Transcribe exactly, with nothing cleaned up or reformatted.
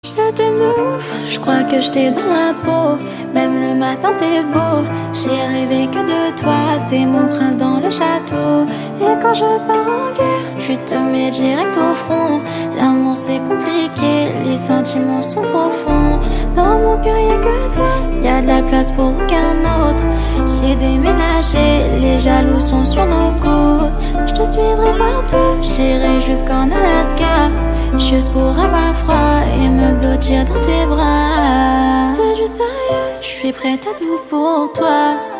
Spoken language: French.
Je t'aime de ouf, je crois que je t'ai dans la peau. Même le matin t'es beau, j'ai rêvé que de toi. T'es mon prince dans le château. Et quand je pars en guerre, tu te mets direct au front. L'amour c'est compliqué, les sentiments sont profonds. Dans mon cœur y'a que toi, y'a de la place pour aucun autre. J'ai déménagé, les jaloux sont sur nos côtes. Je te suivrai partout, j'irai jusqu'en Alaska, juste pour avoir froid et me blottir dans tes bras. C'est juste sérieux, je suis prête à tout pour toi.